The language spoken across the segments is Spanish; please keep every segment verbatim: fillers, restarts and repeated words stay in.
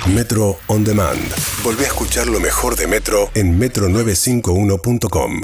Metro On Demand. Volvé a escuchar lo mejor de Metro en metro novecientos cincuenta y uno punto com.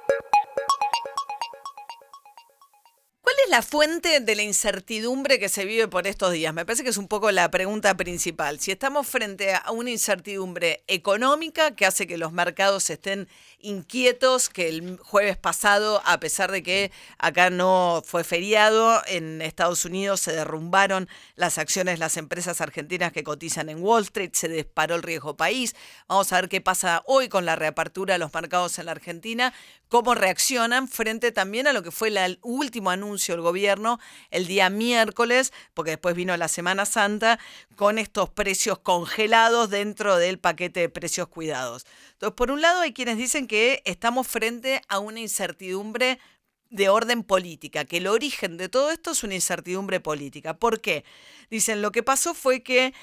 ¿Cuál es la fuente de la incertidumbre que se vive por estos días? Me parece que es un poco la pregunta principal. Si estamos frente a una incertidumbre económica que hace que los mercados estén inquietos, que el jueves pasado, a pesar de que acá no fue feriado, en Estados Unidos se derrumbaron las acciones de las empresas argentinas que cotizan en Wall Street, se disparó el riesgo país. Vamos a ver qué pasa hoy con la reapertura de los mercados en la Argentina, cómo reaccionan frente también a lo que fue el último anuncio del gobierno el día miércoles, porque después vino la Semana Santa, con estos precios congelados dentro del paquete de precios cuidados. Entonces, por un lado, hay quienes dicen que estamos frente a una incertidumbre de orden política, que el origen de todo esto es una incertidumbre política. ¿Por qué? Dicen, lo que pasó fue que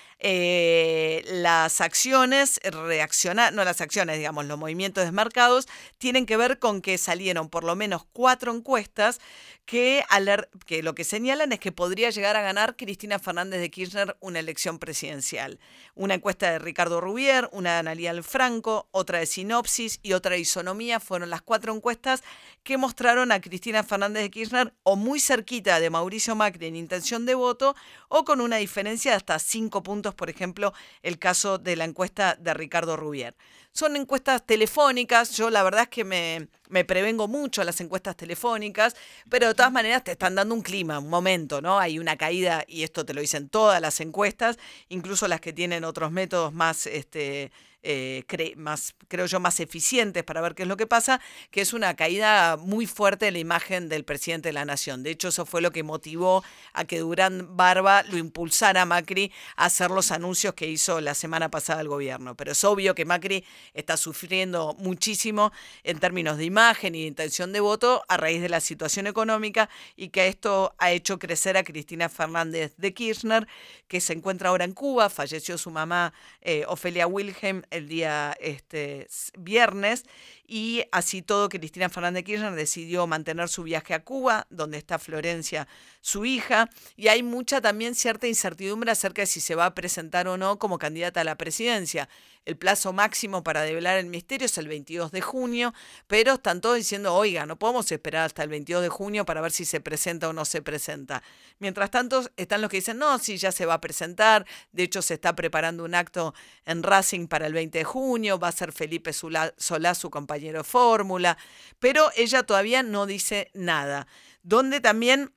eh, las acciones reaccionaron, no las acciones, digamos, los movimientos desmarcados, tienen que ver con que salieron por lo menos cuatro encuestas que, aler- que lo que señalan es que podría llegar a ganar Cristina Fernández de Kirchner una elección presidencial. Una encuesta de Ricardo Rubier, una de Analía Alfranco, otra de Sinopsis y otra de Isonomía fueron las cuatro encuestas que mostraron a Cristina Fernández de Kirchner o muy cerquita de Mauricio Macri en intención de voto o con una diferencia de hasta cinco puntos, por ejemplo, el caso de la encuesta de Ricardo Rubier. Son encuestas telefónicas, yo la verdad es que me, me prevengo mucho a las encuestas telefónicas, pero de todas maneras te están dando un clima, un momento, ¿no? Hay una caída, y esto te lo dicen todas las encuestas, incluso las que tienen otros métodos más, este, eh, cre- más, creo yo, más eficientes para ver qué es lo que pasa, que es una caída muy fuerte de la imagen del presidente de la Nación. De hecho, eso fue lo que motivó a que Durán Barba lo impulsara a Macri a hacer los anuncios que hizo la semana pasada el gobierno. Pero es obvio que Macri está sufriendo muchísimo en términos de imagen y de intención de voto a raíz de la situación económica, y que esto ha hecho crecer a Cristina Fernández de Kirchner, que se encuentra ahora en Cuba. Falleció su mamá, eh, Ofelia Wilhelm, el día este, viernes, y así todo Cristina Fernández de Kirchner decidió mantener su viaje a Cuba, donde está Florencia, su hija, y hay mucha también cierta incertidumbre acerca de si se va a presentar o no como candidata a la presidencia. El plazo máximo para develar el misterio es el veintidós de junio, pero están todos diciendo, oiga, no podemos esperar hasta el veintidós de junio para ver si se presenta o no se presenta. Mientras tanto, están los que dicen, no, sí, ya se va a presentar, de hecho se está preparando un acto en Racing para el veinte de junio, va a ser Felipe Solá, Solá su compañero de fórmula, pero ella todavía no dice nada. Donde también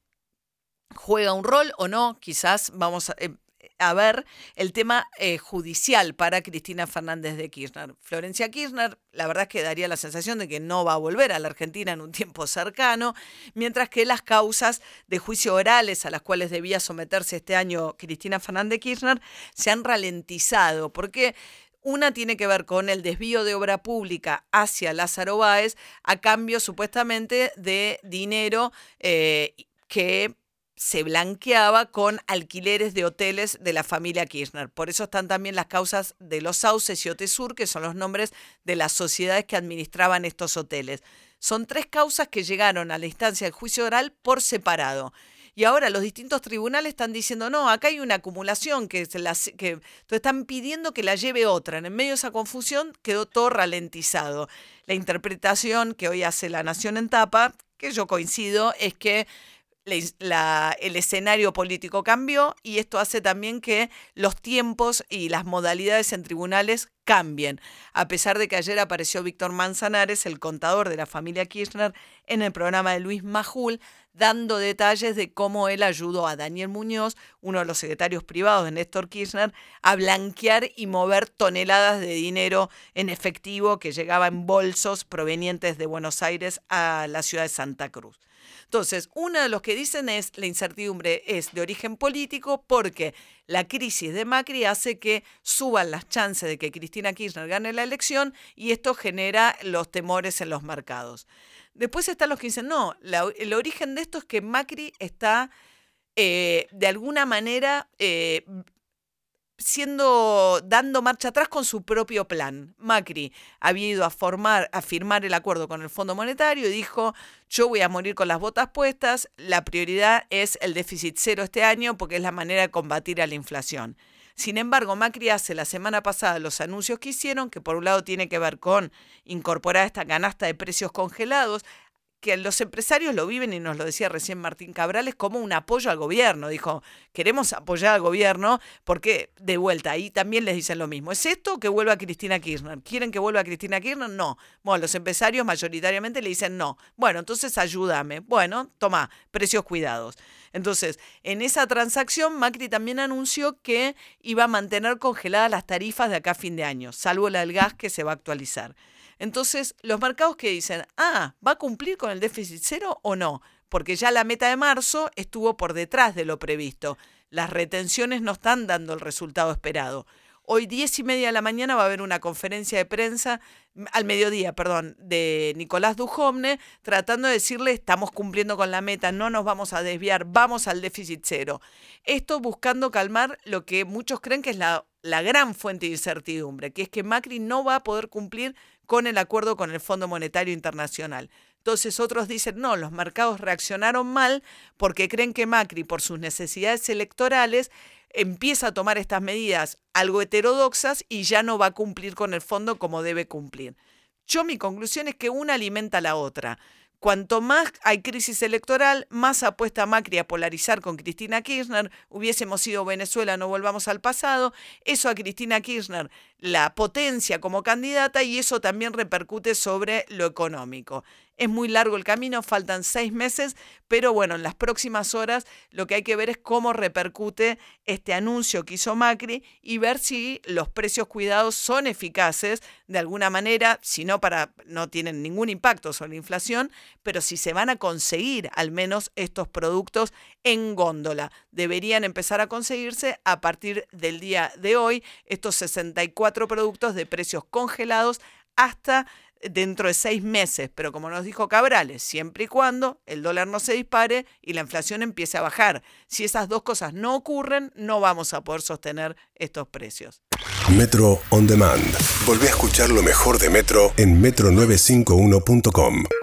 juega un rol o no, quizás vamos a... Eh, a ver el tema eh, judicial para Cristina Fernández de Kirchner. Florencia Kirchner, la verdad es que daría la sensación de que no va a volver a la Argentina en un tiempo cercano, mientras que las causas de juicio orales a las cuales debía someterse este año Cristina Fernández de Kirchner se han ralentizado, porque una tiene que ver con el desvío de obra pública hacia Lázaro Báez a cambio supuestamente de dinero eh, que se blanqueaba con alquileres de hoteles de la familia Kirchner. Por eso están también las causas de Los Sauces y Otesur, que son los nombres de las sociedades que administraban estos hoteles. Son tres causas que llegaron a la instancia del juicio oral por separado. Y ahora los distintos tribunales están diciendo, no, acá hay una acumulación, que, se la, que entonces están pidiendo que la lleve otra. En medio de esa confusión quedó todo ralentizado. La interpretación que hoy hace La Nación en tapa, que yo coincido, es que La, la, el escenario político cambió, y esto hace también que los tiempos y las modalidades en tribunales cambien, a pesar de que ayer apareció Víctor Manzanares, el contador de la familia Kirchner, en el programa de Luis Majul, dando detalles de cómo él ayudó a Daniel Muñoz, uno de los secretarios privados de Néstor Kirchner, a blanquear y mover toneladas de dinero en efectivo que llegaba en bolsos provenientes de Buenos Aires a la ciudad de Santa Cruz. Entonces, uno de los que dicen es la incertidumbre es de origen político, porque la crisis de Macri hace que suban las chances de que Cristina Kirchner gane la elección, y esto genera los temores en los mercados. Después están los que dicen, no, la, el origen de esto es que Macri está eh, de alguna manera eh, siendo dando marcha atrás con su propio plan. Macri había ido a formar, a firmar el acuerdo con el Fondo Monetario y dijo, yo voy a morir con las botas puestas, la prioridad es el déficit cero este año porque es la manera de combatir a la inflación. Sin embargo, Macri hace la semana pasada los anuncios que hicieron, que por un lado tiene que ver con incorporar esta canasta de precios congelados, que los empresarios lo viven, y nos lo decía recién Martín Cabrales, como un apoyo al gobierno. Dijo, queremos apoyar al gobierno porque, de vuelta, ahí también les dicen lo mismo. ¿Es esto o que vuelva Cristina Kirchner? ¿Quieren que vuelva Cristina Kirchner? No. Bueno, los empresarios mayoritariamente le dicen no. Bueno, entonces ayúdame. Bueno, toma, precios cuidados. Entonces, en esa transacción, Macri también anunció que iba a mantener congeladas las tarifas de acá a fin de año, salvo la del gas que se va a actualizar. Entonces, los mercados que dicen, ah, ¿va a cumplir con el déficit cero o no? Porque ya la meta de marzo estuvo por detrás de lo previsto. Las retenciones no están dando el resultado esperado. Hoy, diez y media de la mañana, va a haber una conferencia de prensa, al mediodía, perdón, de Nicolás Dujovne, tratando de decirle, estamos cumpliendo con la meta, no nos vamos a desviar, vamos al déficit cero. Esto buscando calmar lo que muchos creen que es la, la gran fuente de incertidumbre, que es que Macri no va a poder cumplir con el acuerdo con el Fondo Monetario Internacional. Entonces otros dicen, no, los mercados reaccionaron mal porque creen que Macri, por sus necesidades electorales, empieza a tomar estas medidas algo heterodoxas y ya no va a cumplir con el fondo como debe cumplir. Yo mi conclusión es que una alimenta a la otra. Cuanto más hay crisis electoral, más apuesta Macri a polarizar con Cristina Kirchner. Hubiésemos sido Venezuela, no volvamos al pasado. Eso a Cristina Kirchner la potencia como candidata y eso también repercute sobre lo económico. Es muy largo el camino, faltan seis meses, pero bueno, en las próximas horas lo que hay que ver es cómo repercute este anuncio que hizo Macri y ver si los precios cuidados son eficaces de alguna manera, si no para, no tienen ningún impacto sobre la inflación, pero si se van a conseguir al menos estos productos en góndola. Deberían empezar a conseguirse a partir del día de hoy estos sesenta y cuatro productos de precios congelados hasta dentro de seis meses, pero como nos dijo Cabrales, siempre y cuando el dólar no se dispare y la inflación empiece a bajar. Si esas dos cosas no ocurren, no vamos a poder sostener estos precios. Metro On Demand. Volvé a escuchar lo mejor de Metro en metro novecientos cincuenta y uno punto com.